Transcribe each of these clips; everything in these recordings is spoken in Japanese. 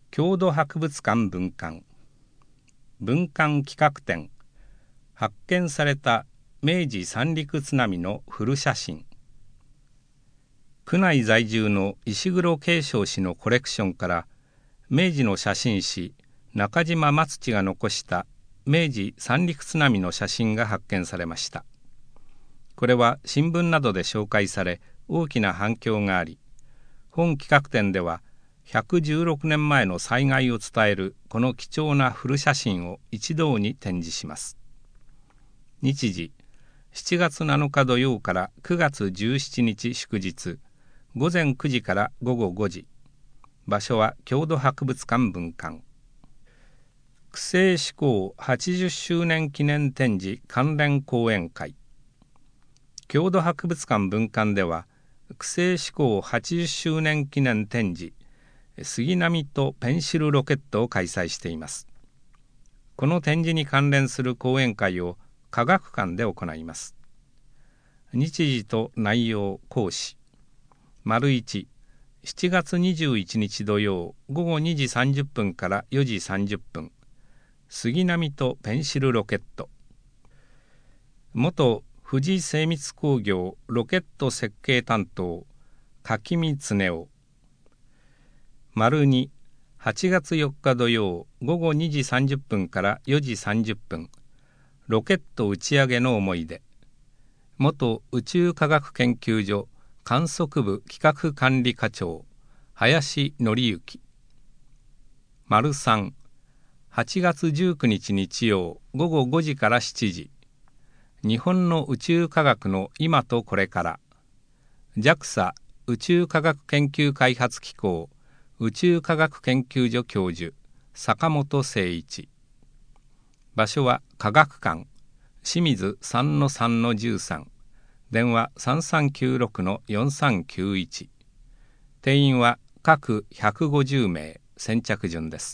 郷土博物館分館企画展発見された明治三陸津波の古写真。区内在住の石黒慶章氏のコレクションから明治の写真師中島松地が残した明治三陸津波の写真が発見されました。これは新聞などで紹介され大きな反響があり、本企画展では116年前の災害を伝えるこの貴重な古写真を一堂に展示します。日時7月7日土曜から9月17日祝日、午前9時から午後5時。場所は郷土博物館分館。区政施行80周年記念展示関連講演会。郷土博物館分館では、区政施行80周年記念展示杉並とペンシルロケットを開催しています。この展示に関連する講演会を科学館で行います。日時と内容講師。1、7月21日土曜午後2時30分から4時30分。杉並とペンシルロケット。元富士精密工業ロケット設計担当柿見恒夫。2、8月4日土曜午後2時30分から4時30分。ロケット打ち上げの思い出。元宇宙科学研究所観測部企画管理課長林紀之。3、8月19日日曜午後5時から7時。日本の宇宙科学の今とこれから。JAXA 宇宙科学研究開発機構宇宙科学研究所教授坂本誠一。場所は科学館清水 3-3-13。電話 3396-4391。定員は各150名。先着順です。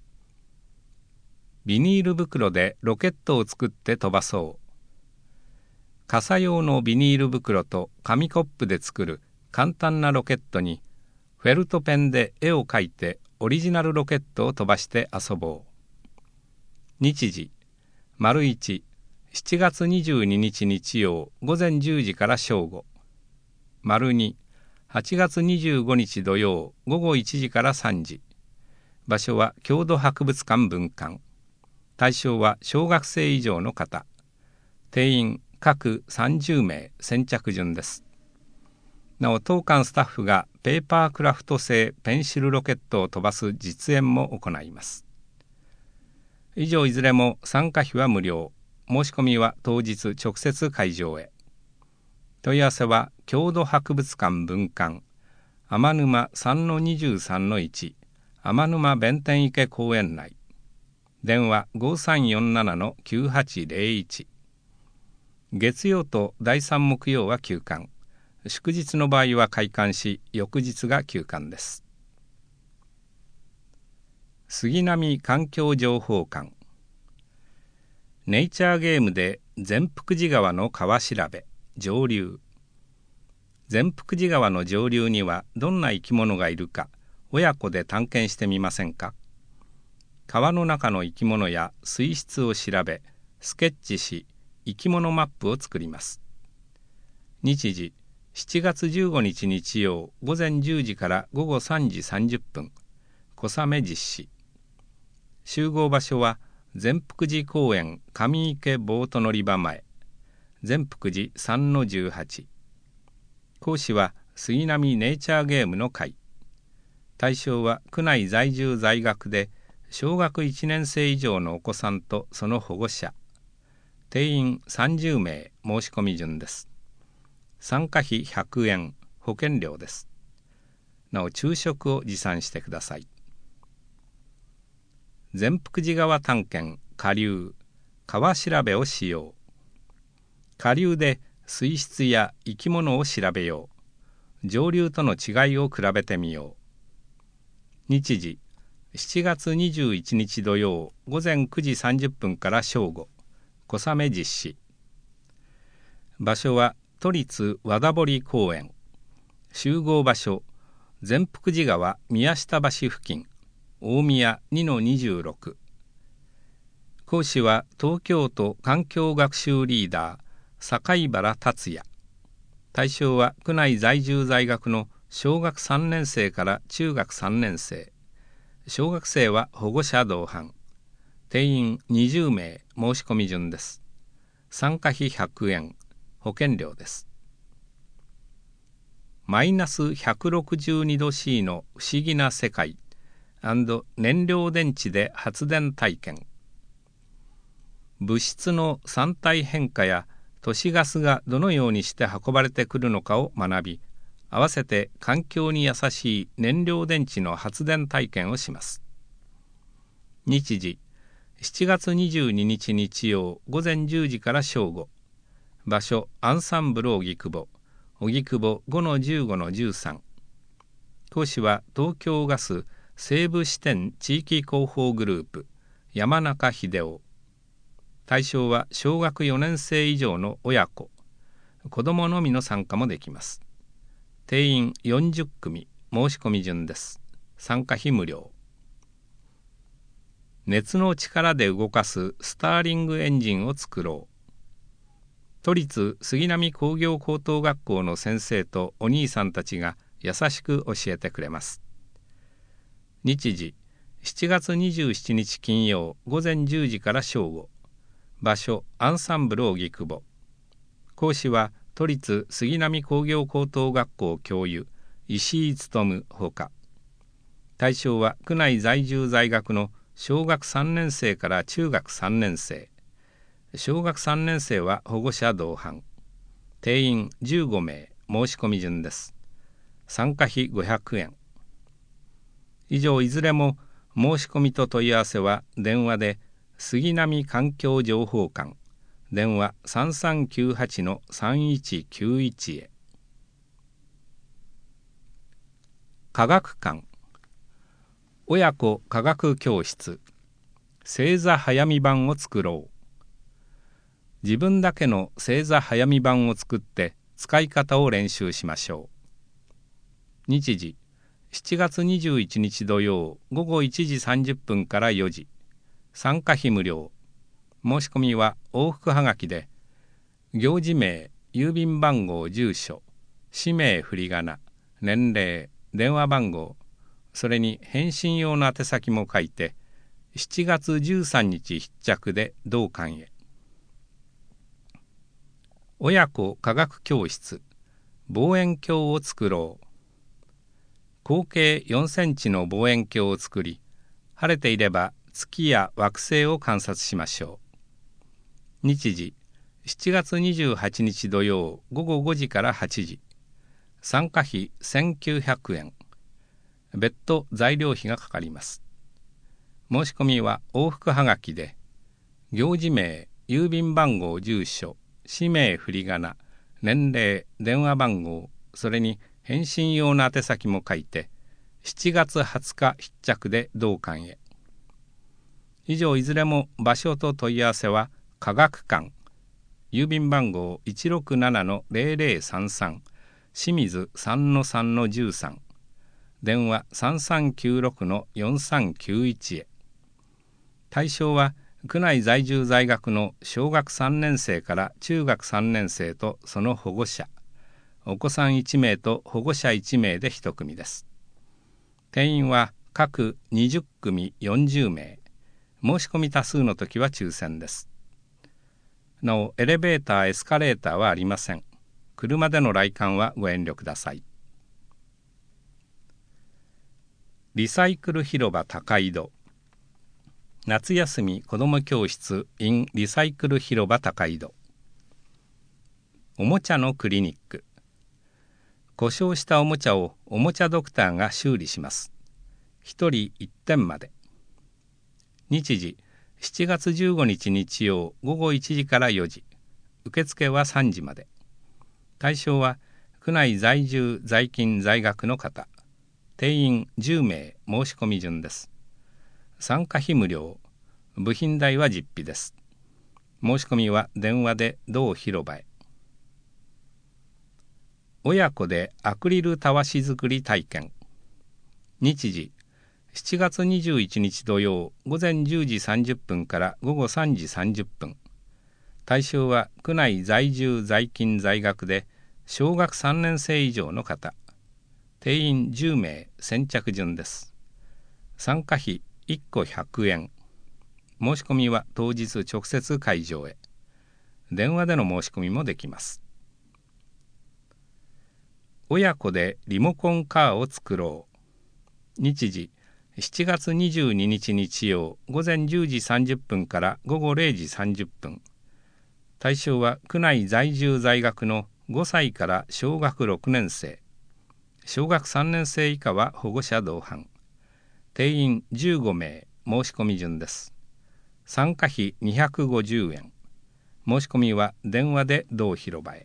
ビニール袋でロケットを作って飛ばそう。傘用のビニール袋と紙コップで作る簡単なロケットにフェルトペンで絵を描いてオリジナルロケットを飛ばして遊ぼう。日時1、7月22日日曜午前10時から正午。2、8月25日土曜午後1時から3時。場所は郷土博物館分館。対象は小学生以上の方。定員各30名。先着順です。なお当館スタッフがペーパークラフト製ペンシルロケットを飛ばす実演も行います。以上いずれも参加費は無料。申し込みは当日直接会場へ。問い合わせは郷土博物館分館天沼 3-23-1 天沼弁天池公園内。電話 5347-9801。月曜と第3木曜は休館。祝日の場合は開館し、翌日が休館です。杉並環境情報館。ネイチャーゲームで善福寺川の川調べ、上流。善福寺川の上流にはどんな生き物がいるか、親子で探検してみませんか。川の中の生き物や水質を調べ、スケッチし、生き物マップを作ります。日時7月15日日曜午前10時から午後3時30分。小雨実施。集合場所は善福寺公園上池ボート乗り場前。善福寺 3-18。講師は杉並ネイチャーゲームの会。対象は区内在住在学で小学1年生以上のお子さんとその保護者。定員30名。申し込み順です。参加費100円。保険料です。なお昼食を持参してください。善福寺川探検下流川調べをしよう。下流で水質や生き物を調べよう。上流との違いを比べてみよう。日時7月21日土曜午前9時30分から正午。小雨実施。場所は都立和田堀公園。集合場所善福寺川宮下橋付近。 大宮 2-26。講師は東京都環境学習リーダー坂井原達也。対象は区内在住在学の小学3年生から中学3年生。小学生は保護者同伴。定員20名申し込み順です。参加費100円、保険料です。マイナス162度 C の不思議な世界&燃料電池で発電体験。物質の三体変化や都市ガスがどのようにして運ばれてくるのかを学び、合わせて環境に優しい燃料電池の発電体験をします。日時7月22日日曜午前10時から正午。場所アンサンブル荻窪 5-15-13。講師は東京ガス西部支店地域広報グループ山中秀夫。対象は小学4年生以上の親子、子どものみの参加もできます。定員40組、申し込み順です。参加費無料。熱の力で動かすスターリングエンジンを作ろう。都立杉並工業高等学校の先生とお兄さんたちが優しく教えてくれます。日時7月27日金曜午前10時から正午。場所アンサンブル荻窪。講師は都立杉並工業高等学校教諭石井勉ほか。対象は区内在住在学の小学3年生から中学3年生。小学3年生は保護者同伴。定員15名申し込み順です。参加費500円。以上いずれも申し込みと問い合わせは電話で杉並環境情報館電話 3398-3191 へ。科学館親子科学教室星座早見版を作ろう。自分だけの星座早見版を作って使い方を練習しましょう。日時7月21日土曜午後1時30分から4時。参加費無料。申し込みは往復はがきで行事名、郵便番号、住所、氏名、振り仮名、年齢、電話番号、それに返信用の宛先も書いて7月13日必着で同館へ。親子科学教室望遠鏡を作ろう。口径4センチの望遠鏡を作り、晴れていれば月や惑星を観察しましょう。日時7月28日土曜午後5時から8時。参加費1900円。別途材料費がかかります。申し込みは往復はがきで行事名、郵便番号、住所、氏名、振り仮名、年齢、電話番号、それに返信用の宛先も書いて7月20日必着で同館へ。以上いずれも場所と問い合わせは科学館郵便番号 167-0033 清水 3-3-13 電話 3396-4391 へ。対象は区内在住在学の小学3年生から中学3年生とその保護者、お子さん1名と保護者1名で1組です。定員は各20組40名。申し込み多数の時は抽選です。なお、エレベーター、エスカレーターはありません。車での来館はご遠慮ください。リサイクル広場高井戸夏休み子ども教室 in リサイクル広場高井戸。おもちゃのクリニック。故障したおもちゃをおもちゃドクターが修理します。1人1点まで。日時7月15日日曜午後1時から4時。受付は3時まで。対象は区内在住在勤在学の方。定員10名申し込み順です。参加費無料。部品代は実費です。申し込みは電話で同広場へ。親子でアクリルたわし作り体験。日時 7月21日土曜午前10時30分から午後3時30分。対象は区内在住在勤在学で小学3年生以上の方。定員10名、先着順です。参加費1個100円。申し込みは当日直接会場へ。電話での申し込みもできます。親子でリモコンカーを作ろう。日時7月22日日曜午前10時30分から午後0時30分。対象は区内在住在学の5歳から小学6年生。小学3年生以下は保護者同伴。定員15名、申し込み順です。参加費250円。申し込みは電話で同広場へ。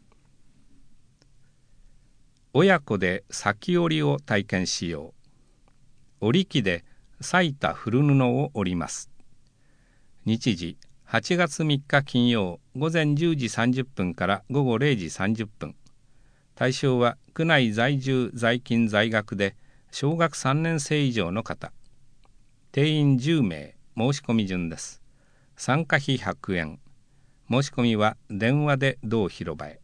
親子で裂き織りを体験しよう。織り機で裂いた古布を織ります。日時8月3日金曜午前10時30分から午後0時30分。対象は区内在住在勤在学で小学3年生以上の方。定員10名、申し込み順です。参加費100円。申し込みは電話で同広場へ。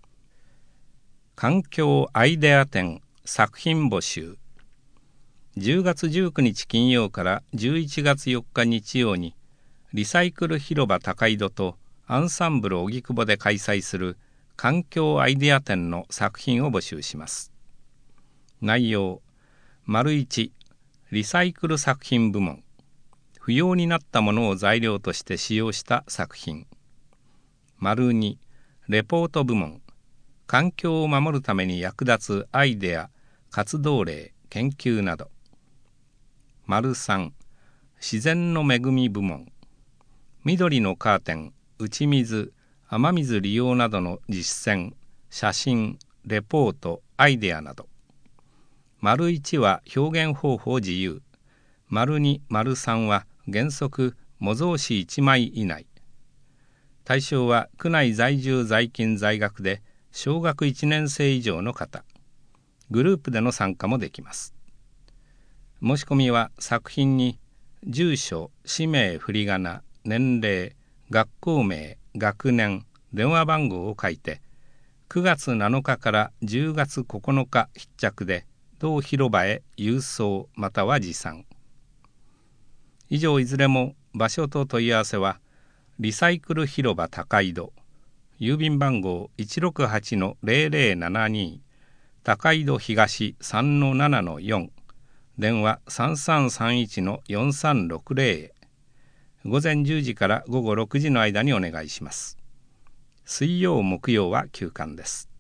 環境アイデア展作品募集。10月19日金曜から11月4日日曜にリサイクル広場高井戸とアンサンブル荻窪で開催する環境アイデア展の作品を募集します。内容 ① リサイクル作品部門。不要になったものを材料として使用した作品。2レポート部門。環境を守るために役立つアイデア、活動例、研究など。3自然の恵み部門。緑のカーテン、打ち水、雨水利用などの実践、写真、レポート、アイデアなど。1は表現方法自由。2、3は原則模造紙1枚以内。対象は区内在住在勤在学で小学1年生以上の方。グループでの参加もできます。申し込みは作品に住所、氏名、振り仮名、年齢、学校名、学年、電話番号を書いて9月7日から10月9日必着で同広場へ郵送または持参。以上いずれも場所と問い合わせはリサイクル広場高井戸、郵便番号 168-0072 高井戸東 3-7-4、電話 3331-4360 へ。午前10時から午後6時の間にお願いします。水曜木曜は休館です。